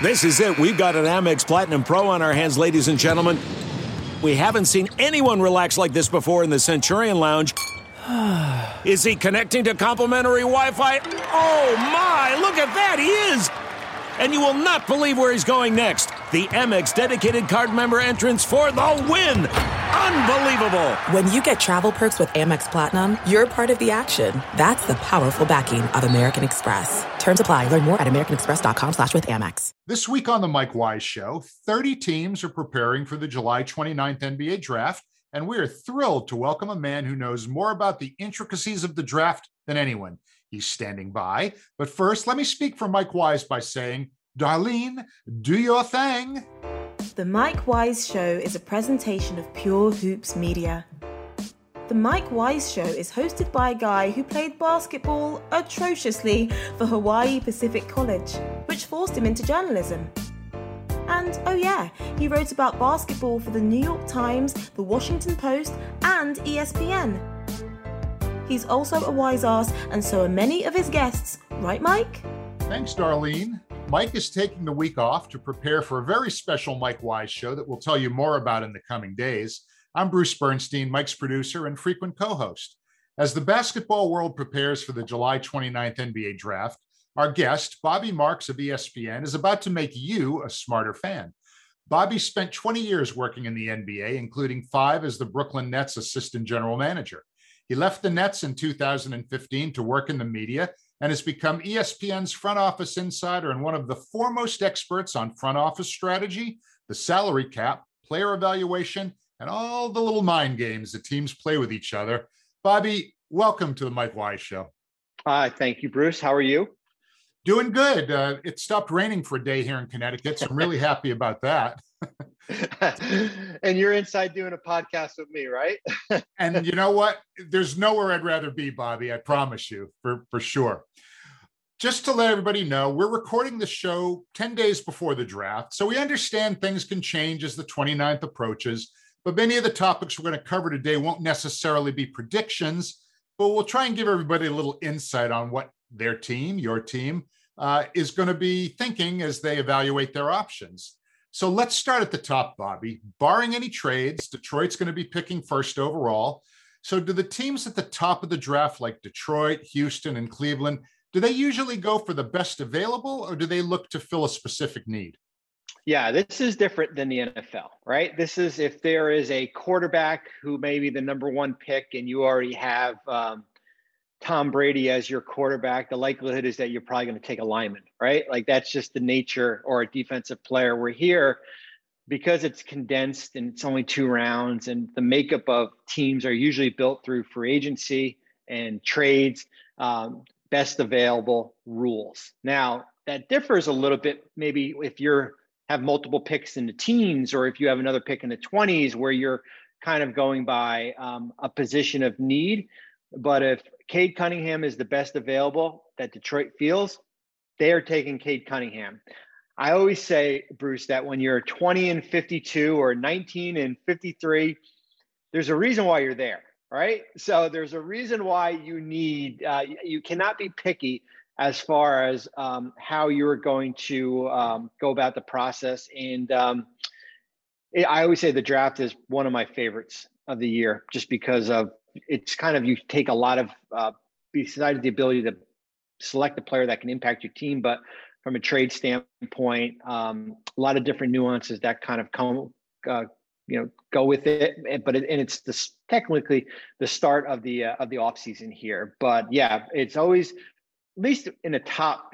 This is it. We've got an Amex Platinum Pro on our hands, ladies and gentlemen. We haven't seen anyone relax like this before in the Centurion Lounge. Is he connecting to complimentary Wi-Fi? Oh, my. Look at that. He is. And you will not believe where he's going next. The Amex dedicated card member entrance for the win. Unbelievable. When you get travel perks with Amex Platinum, you're part of the action. That's the powerful backing of American Express. Terms apply. Learn more at americanexpress.com/withAmex. This week on the Mike Wise Show, 30 teams are preparing for the July 29th NBA draft, and we are thrilled to welcome a man who knows more about the intricacies of the draft than anyone. He's standing by. But first, let me speak for Mike Wise by saying, Darlene, do your thing. The Mike Wise Show is a presentation of Pure Hoops Media. The Mike Wise Show is hosted by a guy who played basketball atrociously for Hawaii Pacific College, which forced him into journalism. And, oh yeah, he wrote about basketball for the New York Times, the Washington Post, and ESPN. He's also a wise ass, and so are many of his guests. Right, Mike? Thanks, Darlene. Mike is taking the week off to prepare for a very special Mike Wise Show that we'll tell you more about in the coming days. I'm Bruce Bernstein, Mike's producer and frequent co-host. As the basketball world prepares for the July 29th NBA draft, our guest, Bobby Marks of ESPN, is about to make you a smarter fan. Bobby spent 20 years working in the NBA, including 5 as the Brooklyn Nets assistant general manager. He left the Nets in 2015 to work in the media and has become ESPN's front office insider and one of the foremost experts on front office strategy, the salary cap, player evaluation, and all the little mind games that teams play with each other. Bobby, welcome to the Mike Wise Show. Thank you, Bruce. How are you? Doing good. It stopped raining for a day here in Connecticut, so I'm really happy about that. And you're inside doing a podcast with me, right? And you know what? There's nowhere I'd rather be, Bobby. I promise you, for sure. Just to let everybody know, we're recording the show 10 days before the draft, so we understand things can change as the 29th approaches, but many of the topics we're going to cover today won't necessarily be predictions, but we'll try and give everybody a little insight on what their team, your team, is going to be thinking as they evaluate their options. So let's start at the top, Bobby. Barring any trades, Detroit's going to be picking first overall. So do the teams at the top of the draft, like Detroit, Houston, and Cleveland, do they usually go for the best available, or do they look to fill a specific need? Yeah, this is different than the NFL, right? This is if there is a quarterback who may be the number one pick and you already have Tom Brady as your quarterback, the likelihood is that you're probably going to take a lineman, right? Like that's just the nature, or a defensive player. We're here because it's condensed and it's only 2 rounds, and the makeup of teams are usually built through free agency and trades, best available rules. Now that differs a little bit, maybe if you're have multiple picks in the teens, or if you have another pick in the 20s where you're kind of going by a position of need. But if Cade Cunningham is the best available that Detroit feels, they are taking Cade Cunningham. I always say, Bruce, that when you're 20-52 or 19-53, there's a reason why you're there, right? So there's a reason why you need, you cannot be picky as far as how you're going to go about the process. And I always say the draft is one of my favorites of the year, just because of it's kind of, you take a lot of, besides the ability to select a player that can impact your team, but from a trade standpoint, a lot of different nuances that kind of come, go with it. But it's technically the start of the off season here. But yeah, it's always, at least in the top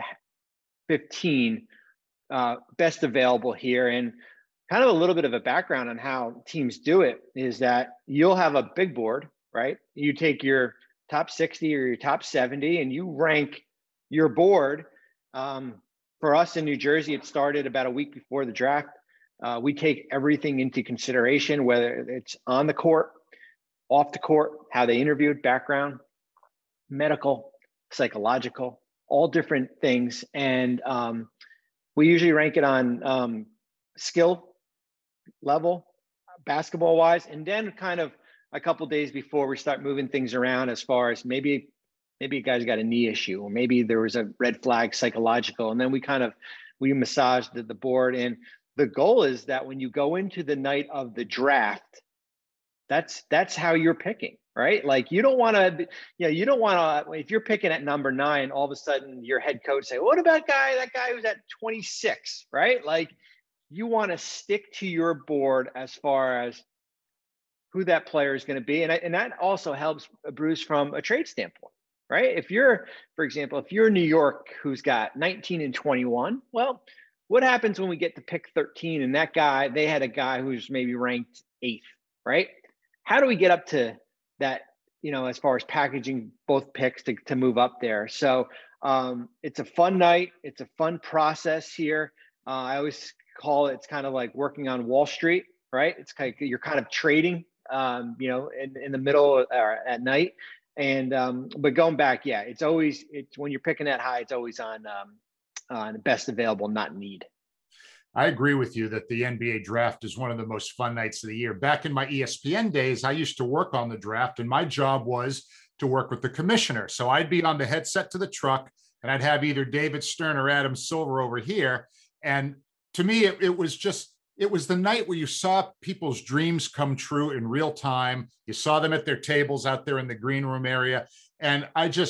15, best available here. And kind of a little bit of a background on how teams do it is that you'll have a big board, right? You take your top 60 or your top 70 and you rank your board. For us in New Jersey, it started about a week before the draft. We take everything into consideration, whether it's on the court, off the court, how they interviewed, background, medical, psychological, all different things. And we usually rank it on skill level, basketball wise, and then kind of a couple of days before we start moving things around as far as maybe a guy's got a knee issue, or maybe there was a red flag psychological. And then we kind of We massage the board. And the goal is that when you go into the night of the draft, that's how you're picking, right? Like you don't want to, if you're picking at number 9, all of a sudden your head coach say, what about that guy who's at 26, right? Like you want to stick to your board as far as who that player is going to be. And that also helps Bruce from a trade standpoint, right? If you're, for example, if you're New York, who's got 19 and 21, well, what happens when we get to pick 13 and they had a guy who's maybe ranked 8th, right? How do we get up to that, as far as packaging both picks to move up there? So it's a fun night. It's a fun process here. I always call it's kind of like working on Wall Street, right? It's kind of, you're kind of trading, in the middle or at night. And, but going back, it's when you're picking that high, it's always on best available, not need. I agree with you that the NBA draft is one of the most fun nights of the year. Back in my ESPN days, I used to work on the draft, and my job was to work with the commissioner. So I'd be on the headset to the truck, and I'd have either David Stern or Adam Silver over here. And to me, it was the night where you saw people's dreams come true in real time. You saw them at their tables out there in the green room area. And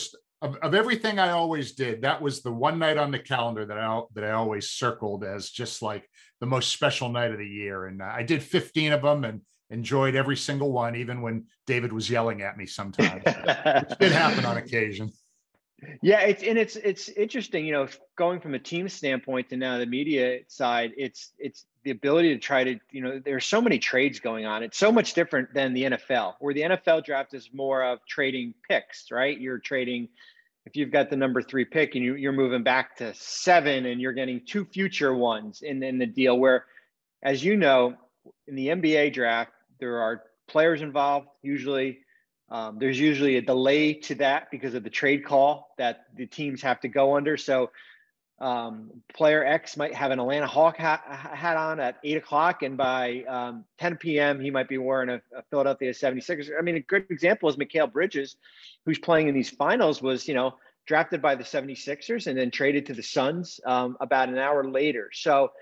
of everything I always did, that was the one night on the calendar that I always circled as just like the most special night of the year. And I did 15 of them and enjoyed every single one, even when David was yelling at me sometimes. It did happen on occasion. Yeah, it's interesting, going from a team standpoint to now the media side, it's the ability to try to, there's so many trades going on. It's so much different than the NFL, where the NFL draft is more of trading picks, right? You're trading, if you've got the number 3 pick and you're moving back to 7 and you're getting 2 future ones in the deal, where, as you know, in the NBA draft, there are players involved usually. There's usually a delay to that because of the trade call that the teams have to go under. So player X might have an Atlanta Hawk hat on at 8 o'clock, and by 10 p.m. he might be wearing a Philadelphia 76ers. I mean, a good example is Mikal Bridges, who's playing in these finals, was drafted by the 76ers and then traded to the Suns about an hour later. So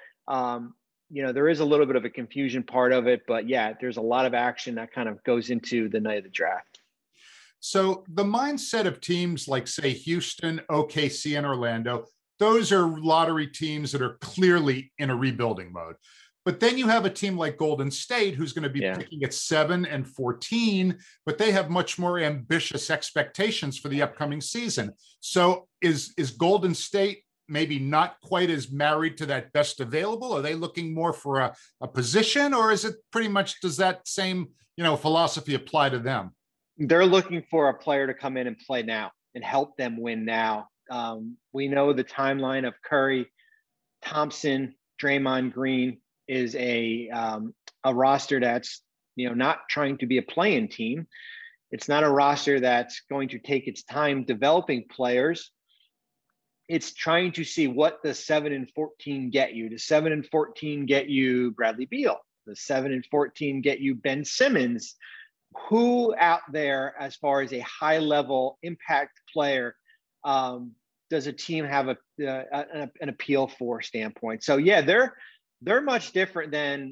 there is a little bit of a confusion part of it, but there's a lot of action that kind of goes into the night of the draft. So the mindset of teams like, say, Houston, OKC, and Orlando, those are lottery teams that are clearly in a rebuilding mode. But then you have a team like Golden State, who's going to be picking at 7 and 14, but they have much more ambitious expectations for the upcoming season. So is Golden State maybe not quite as married to that best available? Are they looking more for a position, or is it pretty much, does that same, philosophy apply to them? They're looking for a player to come in and play now and help them win now. We know the timeline of Curry, Thompson, Draymond Green is a roster that's, not trying to be a play-in team. It's not a roster that's going to take its time developing players. It's trying to see what the 7 and 14 get you. The 7 and 14 get you Bradley Beal. The 7 and 14 get you Ben Simmons. Who out there, as far as a high-level impact player, does a team have an appeal for standpoint? So they're much different than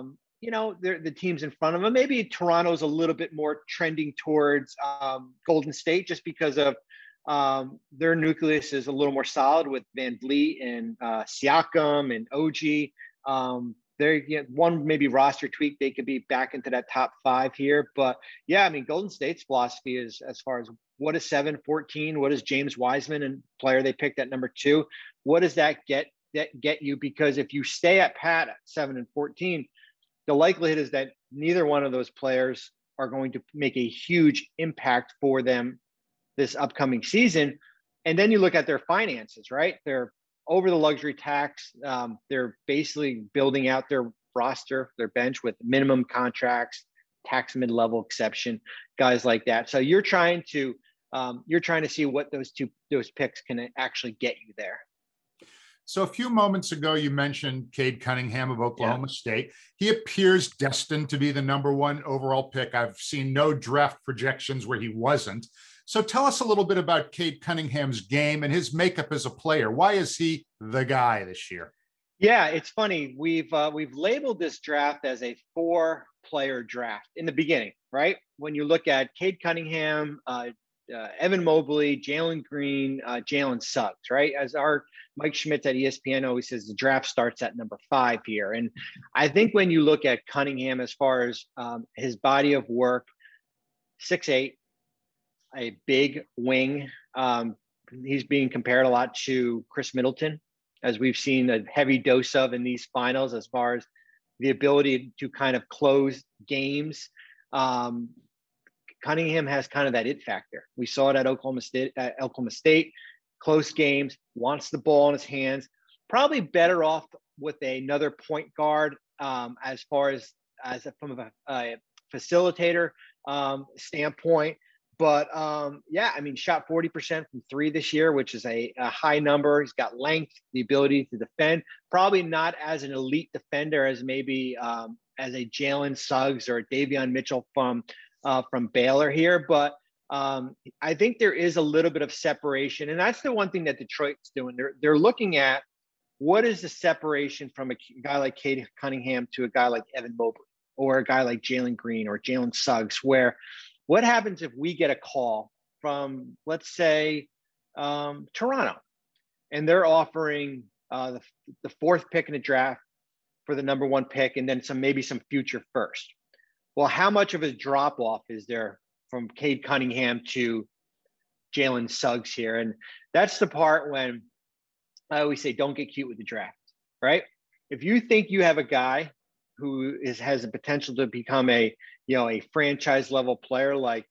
the teams in front of them. Maybe Toronto's a little bit more trending towards Golden State, just because of their nucleus is a little more solid with Van Vliet and Siakam and OG. They're one maybe roster tweak, they could be back into that top 5 here. But Golden State's philosophy is, as far as what is 7-14, what is James Wiseman and player they picked at number 2, what does that get you? Because if you stay at pat at 7 and 14, the likelihood is that neither one of those players are going to make a huge impact for them this upcoming season. And then you look at their finances, right? They're over the luxury tax. They're basically building out their roster, their bench, with minimum contracts, tax mid-level exception, guys like that. So you're trying to see what those picks can actually get you there. So a few moments ago, you mentioned Cade Cunningham of Oklahoma State. He appears destined to be the number 1 overall pick. I've seen no draft projections where he wasn't. So tell us a little bit about Cade Cunningham's game and his makeup as a player. Why is he the guy this year? Yeah, it's funny. We've labeled this draft as a 4-player draft in the beginning, right? When you look at Cade Cunningham, Evan Mobley, Jalen Green, Jalen Suggs, right? As our Mike Schmitz at ESPN always says, the draft starts at number 5 here. And I think when you look at Cunningham as far as his body of work, 6'8", a big wing. He's being compared a lot to Chris Middleton, as we've seen a heavy dose of in these finals as far as the ability to kind of close games. Cunningham has kind of that it factor. We saw it at Oklahoma State, close games, wants the ball in his hands, probably better off with another point guard as far as from a facilitator standpoint. But yeah, I mean, shot 40% from 3 this year, which is a high number. He's got length, the ability to defend, probably not as an elite defender as maybe as a Jalen Suggs or a Davion Mitchell from Baylor here. But I think there is a little bit of separation. And that's the one thing that Detroit's doing. They're looking at what is the separation from a guy like Cade Cunningham to a guy like Evan Mobley or a guy like Jalen Green or Jalen Suggs, where what happens if we get a call from, let's say, Toronto, and they're offering the 4th pick in the draft for the number 1 pick, and then maybe some future first? Well, how much of a drop off is there from Cade Cunningham to Jalen Suggs here? And that's the part when I always say, don't get cute with the draft, right? If you think you have a guy who has the potential to become a franchise level player like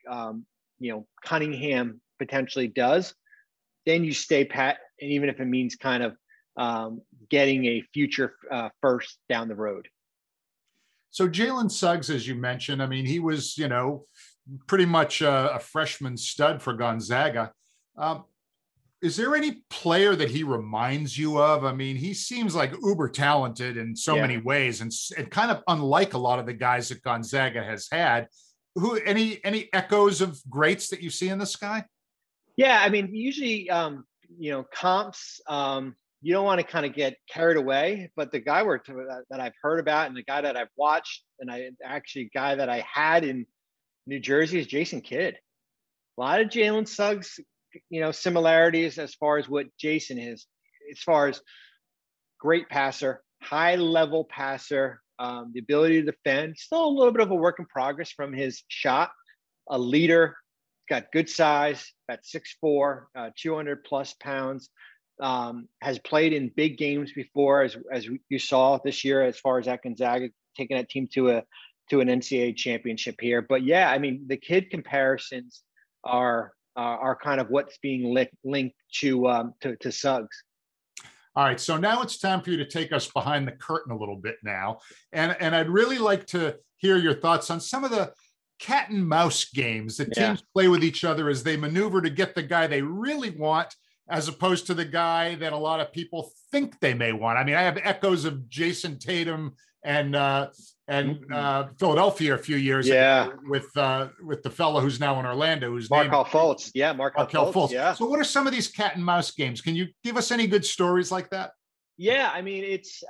Cunningham potentially does, then you stay pat. And even if it means kind of getting a future first down the road. So Jalen Suggs, as you mentioned, I mean, he was, pretty much a freshman stud for Gonzaga. Is there any player that he reminds you of? I mean, he seems like uber talented in so many ways, and kind of unlike a lot of the guys that Gonzaga has had. Any echoes of greats that you see in this guy? Yeah, I mean, usually, comps, you don't want to kind of get carried away, but the guy that I've heard about and the guy that I've watched, and guy that I had in New Jersey is Jason Kidd. A lot of Jalen Suggs, similarities as far as what Jason is, as far as great passer, high level passer, the ability to defend, still a little bit of a work in progress from his shot, a leader, got good size, about 6'4", 200 plus pounds, has played in big games before, as you saw this year, as far as at Gonzaga, taking that team to an NCAA championship here. But yeah, I mean, the Kidd comparisons are kind of what's being linked to Suggs. All right, so now it's time for you to take us behind the curtain a little bit now, and I'd really like to hear your thoughts on some of the cat and mouse games that teams play with each other as they maneuver to get the guy they really want, as opposed to the guy that a lot of people think they may want. I mean, I have echoes of Jason Tatum and Philadelphia a few years ago with the fellow who's now in Orlando, who's Markelle Fultz. Yeah, Markelle Fultz. Yeah. So what are some of these cat and mouse games? Can you give us any good stories like that? Yeah, I mean, it's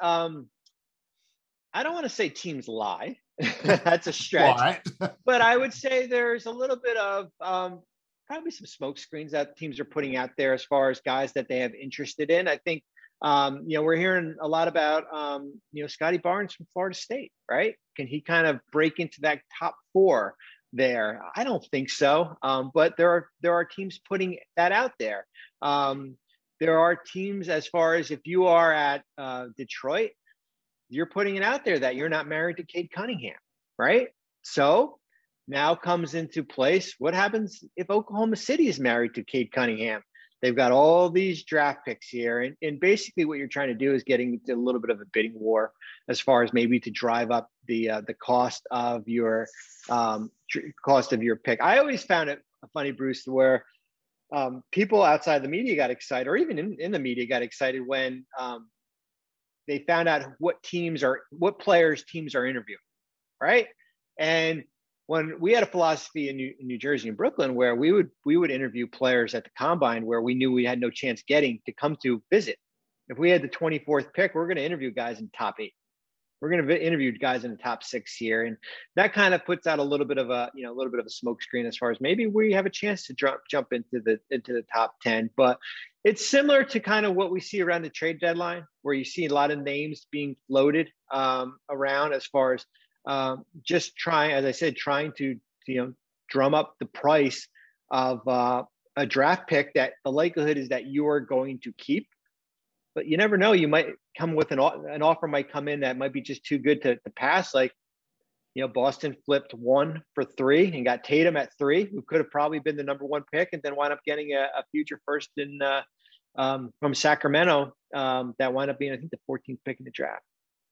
I don't want to say teams lie. That's a stretch. But I would say there's a little bit of probably some smoke screens that teams are putting out there as far as guys that they have interested in. I think we're hearing a lot about, Scotty Barnes from Florida State, right? Can he kind of break into that top 4 there? I don't think so. But there are teams putting that out there. There are teams, as far as if you are at Detroit, you're putting it out there that you're not married to Cade Cunningham, right? So now comes into place, what happens if Oklahoma City is married to Cade Cunningham? They've got all these draft picks here. And basically what you're trying to do is getting into a little bit of a bidding war as far as maybe to drive up the cost of your pick. I always found it funny, Bruce, where people outside the media got excited, or even in the media got excited when they found out what players teams are interviewing, right? And when we had a philosophy in New Jersey and Brooklyn where we would interview players at the combine where we knew we had no chance getting to come to visit. If we had the 24th pick, we're going to interview guys in the top 8. We're going to interview guys in the top 6 here. And that kind of puts out a little bit of a smoke screen as far as maybe we have a chance to jump into the top 10. But it's similar to kind of what we see around the trade deadline, where you see a lot of names being floated around as far as just trying to drum up the price of a draft pick that the likelihood is that you are going to keep. But you never know. You might come with an offer might come in that might be just too good to pass. Like, Boston flipped 1 for 3 and got Tatum at 3, who could have probably been the number 1 pick, and then wound up getting a future first from Sacramento that wound up being, I think, the 14th pick in the draft.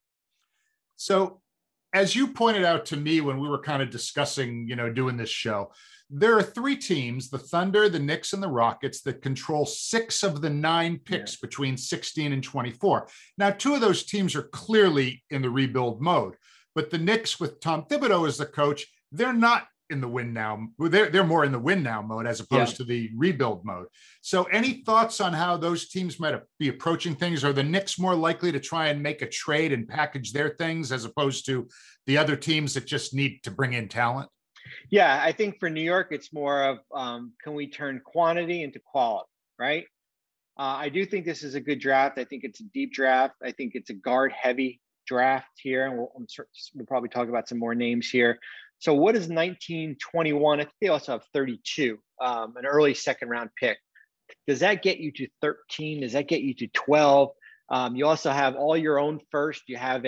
So, as you pointed out to me when we were kind of discussing, doing this show, there are 3 teams, the Thunder, the Knicks, and the Rockets, that control 6 of the 9 picks between 16 and 24. Now, 2 of those teams are clearly in the rebuild mode, but the Knicks with Tom Thibodeau as the coach, they're not in the win now. They're more in the win now mode as opposed to the rebuild mode. So any thoughts on how those teams might be approaching things? Are the Knicks more likely to try and make a trade and package their things as opposed to the other teams that just need to bring in talent? Yeah, I think for New York, it's more of can we turn quantity into quality, right? I do think this is a good draft. I think it's a deep draft. I think it's a guard-heavy draft here, and we'll probably talk about some more names here. So what is 1921? I think they also have 32, an early second-round pick. Does that get you to 13? Does that get you to 12? You also have all your own first. You have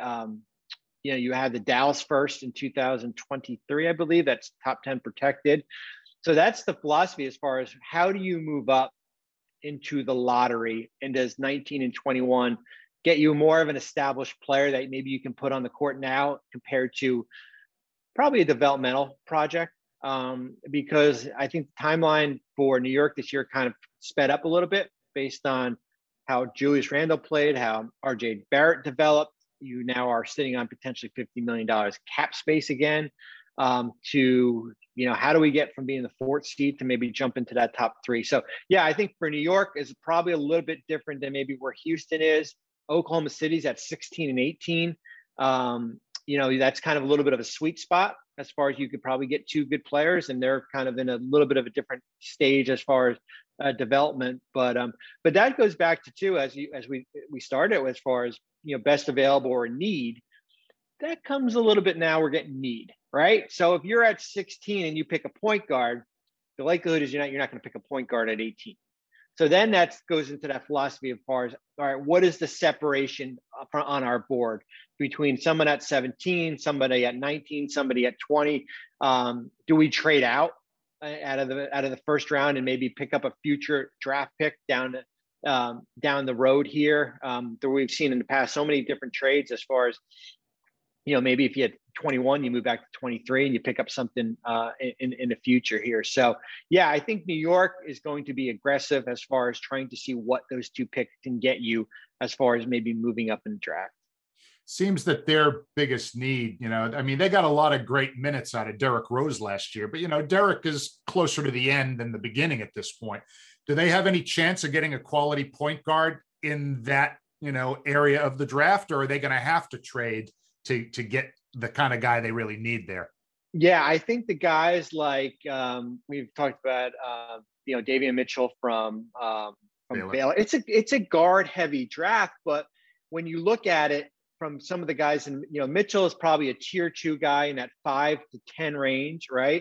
you have the Dallas first in 2023, I believe. That's top 10 protected. So that's the philosophy as far as how do you move up into the lottery, and does 19 and 21 get you more of an established player that maybe you can put on the court now compared to probably a developmental project? Because I think the timeline for New York this year kind of sped up a little bit based on how Julius Randle played, how RJ Barrett developed. You now are sitting on potentially $50 million cap space again. How do we get from being the 4th seed to maybe jump into that top 3? So yeah, I think for New York is probably a little bit different than maybe where Houston is. Oklahoma City's at 16 and 18. That's kind of a little bit of a sweet spot as far as you could probably get 2 good players, and they're kind of in a little bit of a different stage as far as development. But that goes back to too, as we started as far as best available or need. That comes a little bit now. We're getting need, right? So if you're at 16 and you pick a point guard, the likelihood is you're not going to pick a point guard at 18. So then that goes into that philosophy of far as, all right, what is the separation on our board between someone at 17, somebody at 19, somebody at 20? Do we trade out out of the first round and maybe pick up a future draft pick down the road here? That we've seen in the past so many different trades as far as, maybe if you had 21, you move back to 23 and you pick up something in the future here. So yeah, I think New York is going to be aggressive as far as trying to see what those 2 picks can get you as far as maybe moving up in the draft. Seems that their biggest need, they got a lot of great minutes out of Derrick Rose last year, but Derrick is closer to the end than the beginning at this point. Do they have any chance of getting a quality point guard in that, area of the draft, or are they going to have to trade to get the kind of guy they really need there? Yeah, I think the guys like we've talked about, Davion Mitchell from Baylor. It's a guard heavy draft, but when you look at it from some of the guys, and Mitchell is probably a tier 2 guy in that 5 to 10 range, right?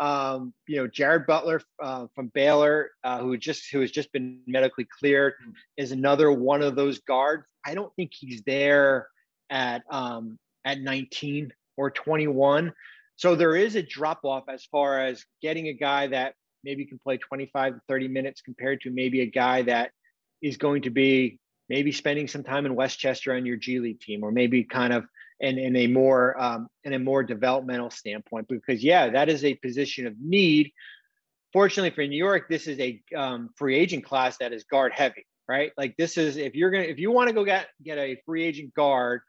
Jared Butler from Baylor, who has just been medically cleared, is another one of those guards. I don't think he's there at 19 or 21. So there is a drop off as far as getting a guy that maybe can play 25 to 30 minutes compared to maybe a guy that is going to be maybe spending some time in Westchester on your G League team, or maybe kind of in a more developmental standpoint, because that is a position of need. Fortunately for New York, this is a free agent class that is guard heavy, right? Like this is, if you want to go get a free agent guard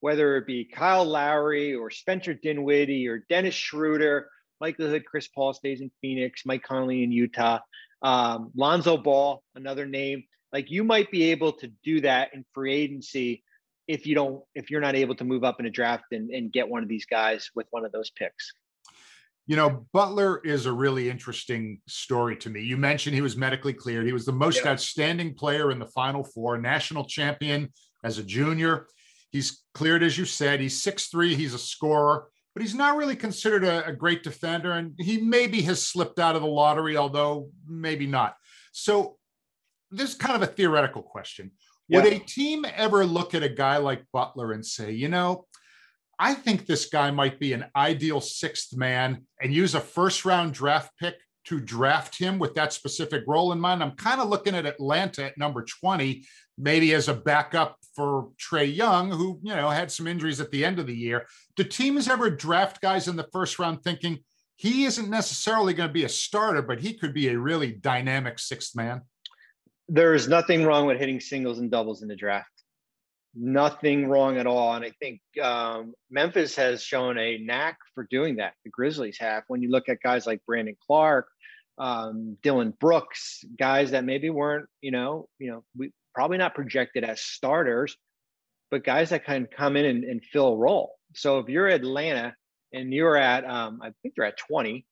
whether it be Kyle Lowry or Spencer Dinwiddie or Dennis Schroeder, likelihood Chris Paul stays in Phoenix, Mike Conley in Utah, Lonzo Ball, another name. Like, you might be able to do that in free agency if you're not able to move up in a draft and get one of these guys with one of those picks. You know, Butler is a really interesting story to me. You mentioned he was medically cleared. He was the most outstanding player in the Final Four, national champion as a junior. He's cleared, as you said. He's 6'3". He's a scorer, but he's not really considered a great defender. And he maybe has slipped out of the lottery, although maybe not. So this is kind of a theoretical question. Would a team ever look at a guy like Butler and say, you know, I think this guy might be an ideal sixth man, and use a first-round draft pick to draft him with that specific role in mind? I'm kind of looking at Atlanta at number 20, maybe as a backup for Trae Young, who, you know, had some injuries at the end of the year. Do teams ever draft guys in the first round thinking he isn't necessarily going to be a starter, but he could be a really dynamic sixth man? There's nothing wrong with hitting singles and doubles in the draft. Nothing wrong at all. And I think Memphis has shown a knack for doing that. The Grizzlies have. When you look at guys like Brandon Clark, Dylan Brooks, guys that maybe weren't, we probably not projected as starters, but guys that can come in and fill a role. So if you're Atlanta and you're at, I think they're at 20,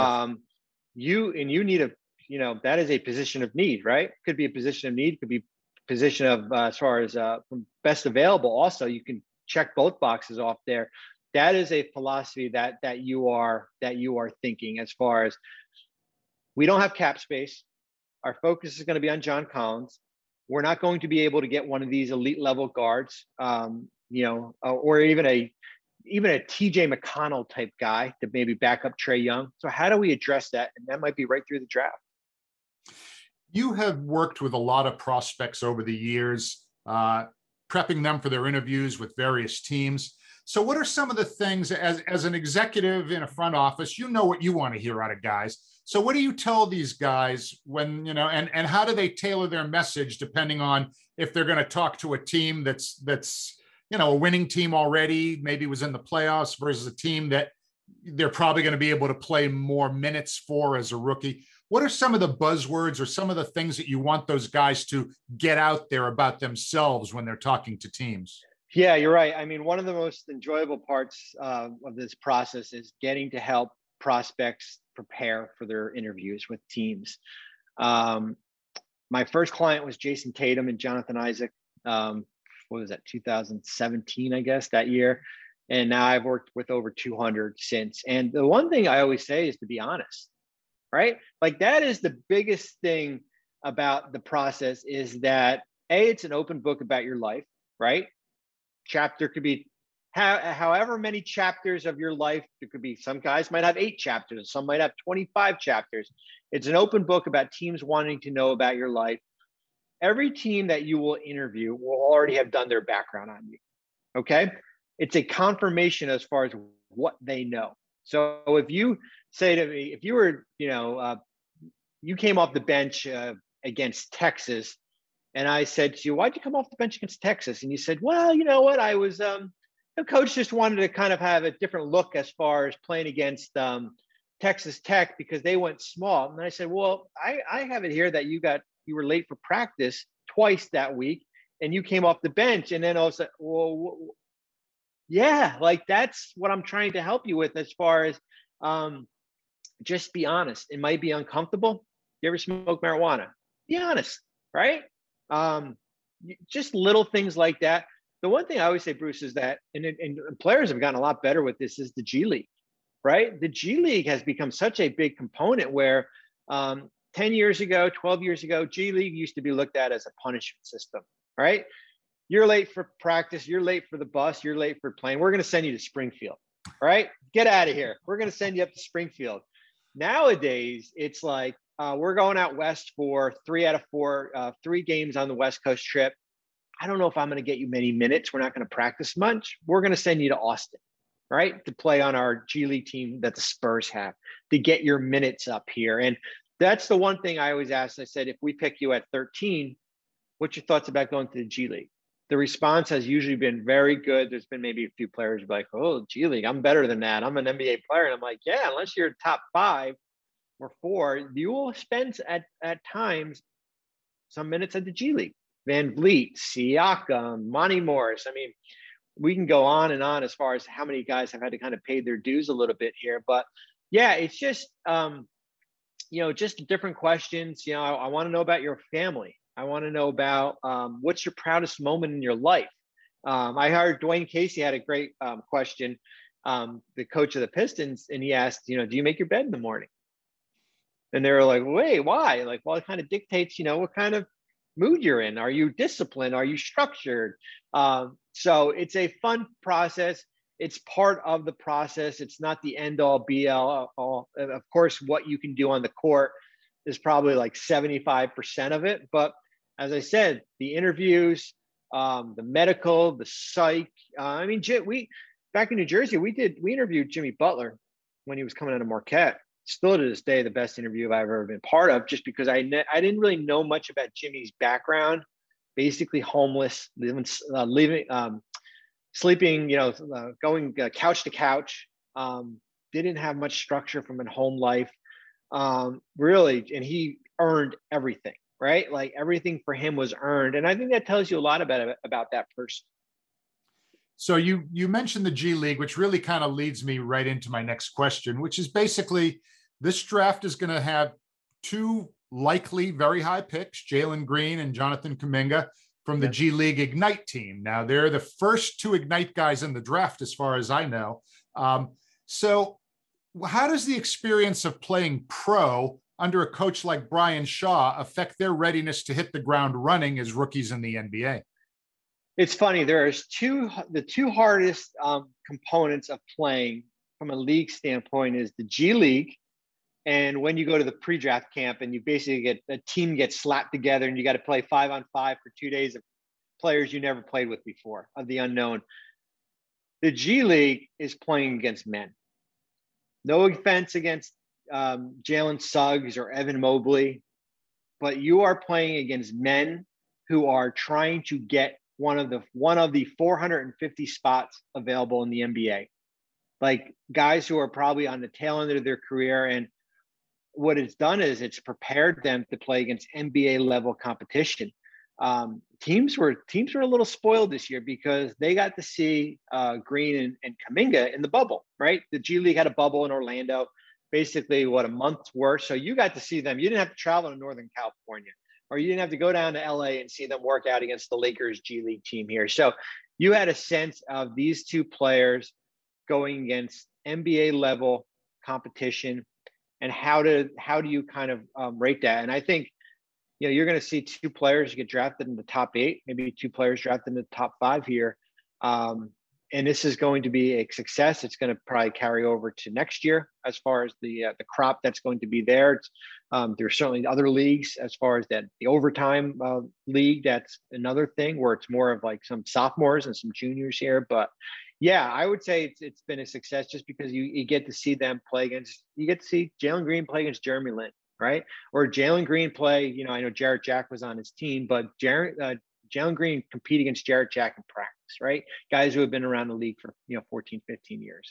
you need that is a position of need, right? Could be a position of need, could be position of as far as from best available. Also, you can check both boxes off there. That is a philosophy that you are thinking, as far as, we don't have cap space. Our focus is going to be on John Collins. We're not going to be able to get one of these elite level guards, or even a TJ McConnell type guy to maybe back up Trae Young. So how do we address that? And that might be right through the draft. You have worked with a lot of prospects over the years, prepping them for their interviews with various teams. So what are some of the things, as an executive in a front office, you know what you want to hear out of guys. So what do you tell these guys when, and how do they tailor their message depending on if they're going to talk to a team that's a winning team already, maybe was in the playoffs, versus a team that they're probably going to be able to play more minutes for as a rookie? What are some of the buzzwords or some of the things that you want those guys to get out there about themselves when they're talking to teams? Yeah, you're right. I mean, one of the most enjoyable parts of this process is getting to help prospects prepare for their interviews with teams. My first client was Jason Tatum and Jonathan Isaac. What was that, 2017, I guess, that year. And now I've worked with over 200 since. And the one thing I always say is to be honest, right? Like, that is the biggest thing about the process, is that it's an open book about your life, right? Chapter could be however many chapters of your life. There could be, some guys might have 8 chapters, some might have 25 chapters. It's an open book about teams wanting to know about your life. Every team that you will interview will already have done their background on you. Okay. It's a confirmation as far as what they know. So if you say to me, if you were, you came off the bench against Texas, and I said to you, why'd you come off the bench against Texas? And you said, well, you know what? I was, the coach just wanted to kind of have a different look as far as playing against Texas Tech because they went small. And I said, well, I have it here that you were late for practice twice that week and you came off the bench. And then I was like, well, yeah, like, that's what I'm trying to help you with, as far as just be honest. It might be uncomfortable. You ever smoke marijuana? Be honest, right? Just little things like that. The one thing I always say, Bruce, is that, and players have gotten a lot better with this, is the G League, right? The G League has become such a big component where 10 years ago, 12 years ago, G League used to be looked at as a punishment system, right? You're late for practice, you're late for the bus, you're late for playing. We're going to send you to Springfield, right? Get out of here. We're going to send you up to Springfield. Nowadays, it's like, we're going out west for 3 out of 4, 3 games on the West Coast trip. I don't know if I'm going to get you many minutes. We're not going to practice much. We're going to send you to Austin, right? To play on our G League team that the Spurs have, to get your minutes up here. And that's the one thing I always ask. I said, if we pick you at 13, what's your thoughts about going to the G League? the response has usually been very good. There's been maybe a few players who are like, oh, G League, I'm better than that. I'm an NBA player. And I'm like, yeah, unless you're top 5 or 4, you will spend at times some minutes at the G League. Van Vliet, Siakam, Monty Morris. I mean, we can go on and on as far as how many guys have had to kind of pay their dues a little bit here. But yeah, it's just, just different questions. I want to know about your family. I want to know about what's your proudest moment in your life. I heard Dwayne Casey had a great question, the coach of the Pistons, and he asked, do you make your bed in the morning? And they were like, wait, why? Like, well, it kind of dictates, what kind of mood you're in. Are you disciplined? Are you structured? So it's a fun process. It's part of the process. It's not the end all be all. Of course, what you can do on the court is probably like 75% of it. But as I said, the interviews, the medical, the psych. We back in New Jersey, we interviewed Jimmy Butler when he was coming out of Marquette. Still to this day, the best interview I've ever been part of, just because I didn't really know much about Jimmy's background. Basically homeless, sleeping, going couch to couch. Didn't have much structure from a home life, really, and he earned everything, right? Like everything for him was earned, and I think that tells you a lot about that person. So you mentioned the G League, which really kind of leads me right into my next question, which is basically this draft is going to have 2 likely very high picks, Jalen Green and Jonathan Kuminga from the G League Ignite team. Now, they're the first 2 Ignite guys in the draft, as far as I know. So how does the experience of playing pro under a coach like Brian Shaw affect their readiness to hit the ground running as rookies in the NBA? It's funny. There's the two hardest components of playing from a league standpoint is the G League. And when you go to the pre-draft camp and you basically get a team gets slapped together and you got to play 5-on-5 for 2 days of players you never played with before, of the unknown. The G League is playing against men. No offense against Jalen Suggs or Evan Mobley, but you are playing against men who are trying to get one of the 450 spots available in the NBA. Like guys who are probably on the tail end of their career. And what it's done is it's prepared them to play against NBA level competition. Teams were a little spoiled this year because they got to see Green and Kuminga in the bubble, right? The G League had a bubble in Orlando, basically a month's worth. So you got to see them. You didn't have to travel to Northern California, or you didn't have to go down to LA and see them work out against the Lakers G League team here. So you had a sense of these 2 players going against NBA level competition, and how do you kind of rate that? And I think, you're going to see 2 players get drafted in the top 8, maybe 2 players drafted in the top 5 here. And this is going to be a success. It's going to probably carry over to next year as far as the crop that's going to be there. There's certainly other leagues as far as that, the overtime league. That's another thing where it's more of like some sophomores and some juniors here. But yeah, I would say it's been a success just because you get to see them play against, you get to see Jalen Green play against Jeremy Lin, right? Or Jalen Green play, I know Jarrett Jack was on his team, but Jalen Green compete against Jarrett Jack in practice, right? Guys who have been around the league for, 14, 15 years.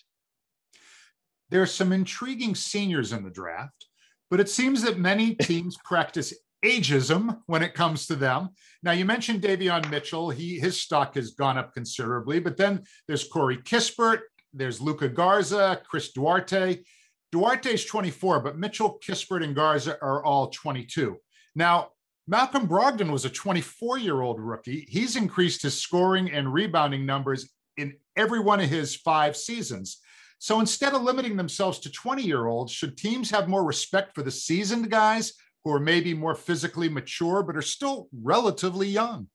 There's some intriguing seniors in the draft, but it seems that many teams practice ageism when it comes to them. Now, you mentioned Davion Mitchell. His stock has gone up considerably, but then there's Corey Kispert, there's Luka Garza, Chris Duarte. Duarte's 24, but Mitchell, Kispert, and Garza are all 22. Now, Malcolm Brogdon was a 24-year-old rookie. He's increased his scoring and rebounding numbers in every one of his 5 seasons. So instead of limiting themselves to 20-year-olds, should teams have more respect for the seasoned guys who are maybe more physically mature, but are still relatively young?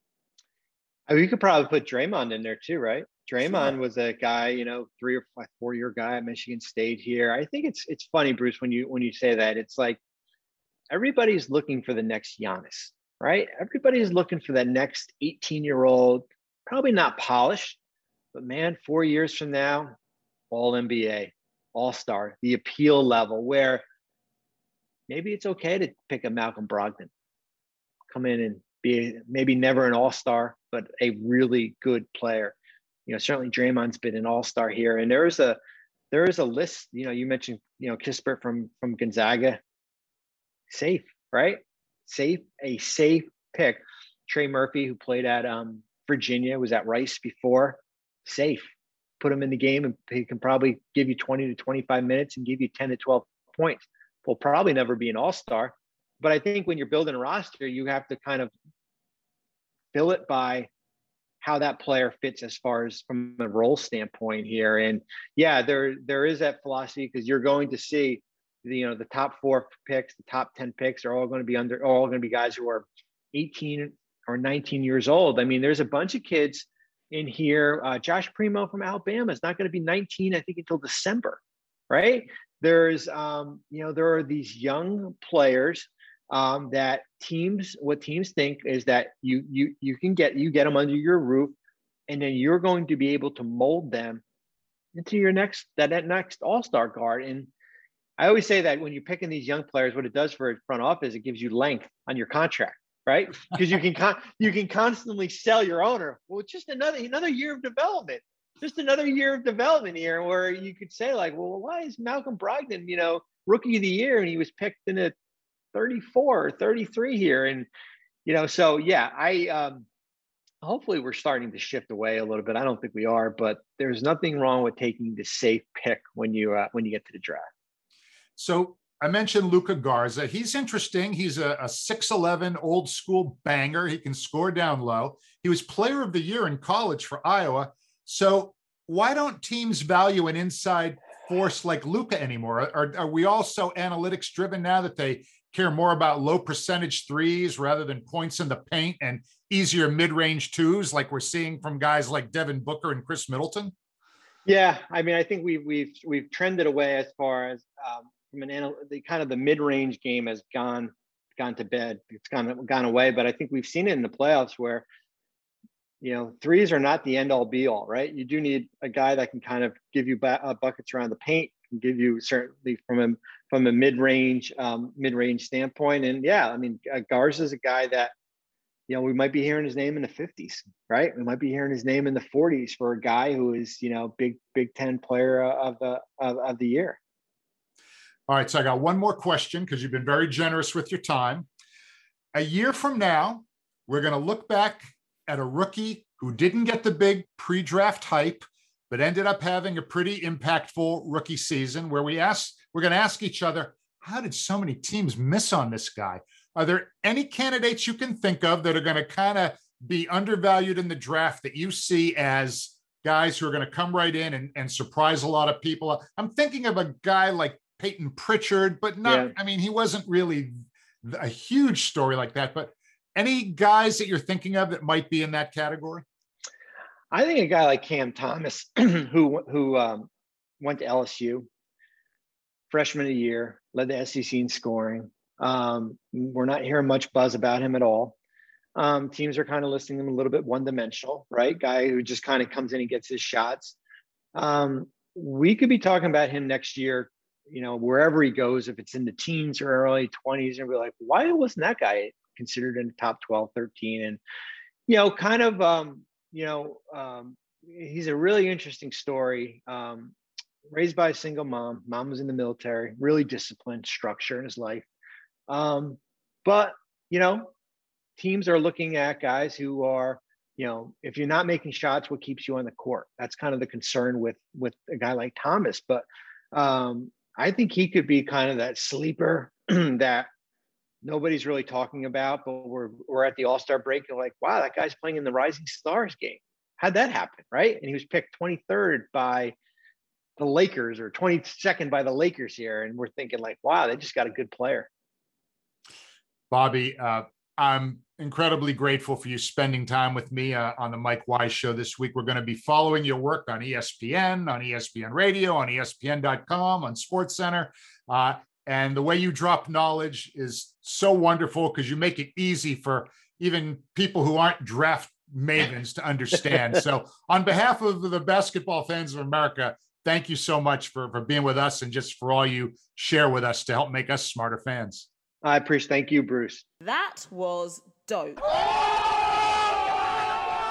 I mean, you could probably put Draymond in there too, right? Draymond was a guy, 3 or 4-year guy at Michigan State here. I think it's funny, Bruce, when you say that. It's like everybody's looking for the next Giannis, right? Everybody's looking for that next 18-year-old, probably not polished, but man, 4 years from now, all NBA, all-star, the appeal level where maybe it's okay to pick a Malcolm Brogdon, come in and be maybe never an all-star, but a really good player. Certainly Draymond's been an all-star here. And there is a list, you mentioned, Kispert from Gonzaga. Safe, right? A safe pick. Trey Murphy, who played at Virginia, was at Rice before. Safe. Put him in the game and he can probably give you 20 to 25 minutes and give you 10 to 12 points. Will probably never be an all-star. But I think when you're building a roster, you have to kind of fill it by how that player fits as far as from a role standpoint here. And yeah, there is that philosophy, because you're going to see the top 4 picks, the top 10 picks are all going to be guys who are 18 or 19 years old. I mean, there's a bunch of kids in here. Josh Primo from Alabama is not going to be 19, I think, until December, right? There's, there are these young players that what teams think is that you get them under your roof, and then you're going to be able to mold them into your next all-star guard. And I always say that when you're picking these young players, what it does for a front office, it gives you length on your contract, right? Because you can constantly sell your owner. Well, just another year of development. Just another year of development here, where you could say, like, well, why is Malcolm Brogdon, rookie of the year, and he was picked in a 34 or 33 here? And, so yeah, hopefully we're starting to shift away a little bit. I don't think we are, but there's nothing wrong with taking the safe pick when you get to the draft. So I mentioned Luka Garza. He's interesting. He's a 6'11", old school banger. He can score down low. He was player of the year in college for Iowa. So why don't teams value an inside force like Luka anymore? Are we all so analytics driven now that they care more about low percentage threes rather than points in the paint and easier mid-range twos, like we're seeing from guys like Devin Booker and Chris Middleton? Yeah, I mean, I think we've trended away as far as from the mid-range game has gone to bed. It's gone away. But I think we've seen it in the playoffs where, threes are not the end all be all, right? You do need a guy that can kind of give you buckets around the paint, can give you certainly from a mid-range standpoint. And yeah, I mean, Garza is a guy that, we might be hearing his name in the 50s, right? We might be hearing his name in the 40s for a guy who is, Big Ten player of the year. All right, so I got one more question, because you've been very generous with your time. A year from now, we're going to look back at a rookie who didn't get the big pre-draft hype, but ended up having a pretty impactful rookie season, where we're going to ask each other, how did so many teams miss on this guy? Are there any candidates you can think of that are going to kind of be undervalued in the draft that you see as guys who are going to come right in and surprise a lot of people? I'm thinking of a guy like Peyton Pritchard, but not, yeah. I mean, he wasn't really a huge story like that, but any guys that you're thinking of that might be in that category? I think a guy like Cam Thomas, who went to LSU, freshman of the year, led the SEC in scoring. We're not hearing much buzz about him at all. Teams are kind of listing him a little bit one-dimensional, right? Guy who just kind of comes in and gets his shots. We could be talking about him next year, wherever he goes, if it's in the teens or early 20s, and we're like, why wasn't that guy considered in the top 12, 13? And, he's a really interesting story. Raised by a single mom. Mom was in the military, really disciplined, structure in his life. But, teams are looking at guys who are, if you're not making shots, what keeps you on the court? That's kind of the concern with a guy like Thomas. But I think he could be kind of that sleeper that nobody's really talking about, but we're at the All-Star break and like, wow, that guy's playing in the Rising Stars game. How'd that happen, right? And he was picked 23rd by the Lakers or 22nd by the Lakers here. And we're thinking like, wow, they just got a good player. Bobby, I'm incredibly grateful for you spending time with me on the Mike Wise Show this week. We're going to be following your work on ESPN, on ESPN Radio, on ESPN.com, on SportsCenter. And the way you drop knowledge is so wonderful, because you make it easy for even people who aren't draft mavens to understand. So on behalf of the basketball fans of America, thank you so much for being with us and just for all you share with us to help make us smarter fans. I appreciate. Thank you, Bruce. That was dope.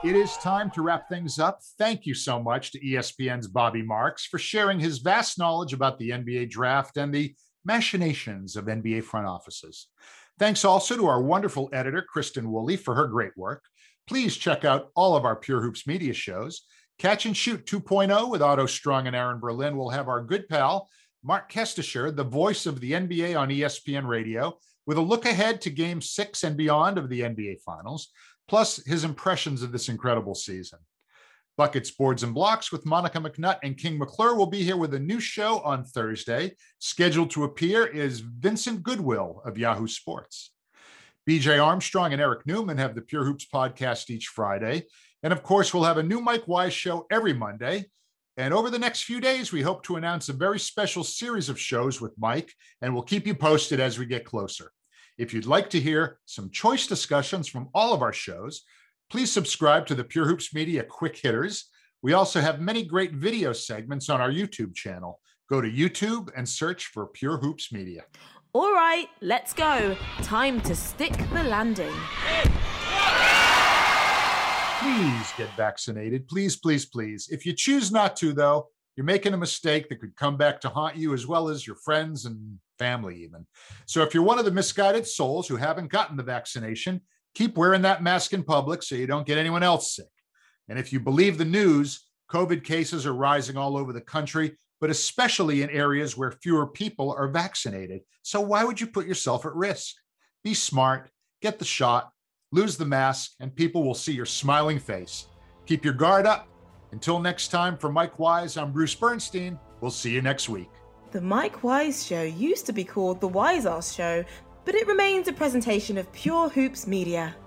It is time to wrap things up. Thank you so much to ESPN's Bobby Marks for sharing his vast knowledge about the NBA draft and the machinations of NBA front offices. Thanks also to our wonderful editor, Kristen Woolley, for her great work. Please check out all of our Pure Hoops media shows. Catch and Shoot 2.0 with Otto Strong and Aaron Berlin will have our good pal, Mark Kestisher, the voice of the NBA on ESPN Radio, with a look ahead to Game 6 and beyond of the NBA Finals, plus his impressions of this incredible season. Buckets, Boards, and Blocks with Monica McNutt and King McClure will be here with a new show on Thursday. Scheduled to appear is Vincent Goodwill of Yahoo Sports. BJ Armstrong and Eric Newman have the Pure Hoops podcast each Friday. And of course, we'll have a new Mike Wise show every Monday. And over the next few days, we hope to announce a very special series of shows with Mike, and we'll keep you posted as we get closer. If you'd like to hear some choice discussions from all of our shows, please subscribe to the Pure Hoops Media Quick Hitters. We also have many great video segments on our YouTube channel. Go to YouTube and search for Pure Hoops Media. All right, let's go. Time to stick the landing. Please get vaccinated. Please, please, please. If you choose not to, though, you're making a mistake that could come back to haunt you as well as your friends and family even. So if you're one of the misguided souls who haven't gotten the vaccination, keep wearing that mask in public so you don't get anyone else sick. And if you believe the news, COVID cases are rising all over the country, but especially in areas where fewer people are vaccinated. So why would you put yourself at risk? Be smart, get the shot, lose the mask, and people will see your smiling face. Keep your guard up. Until next time, for Mike Wise, I'm Bruce Bernstein. We'll see you next week. The Mike Wise Show used to be called The Wise Ass Show, but it remains a presentation of Pure Hoops Media.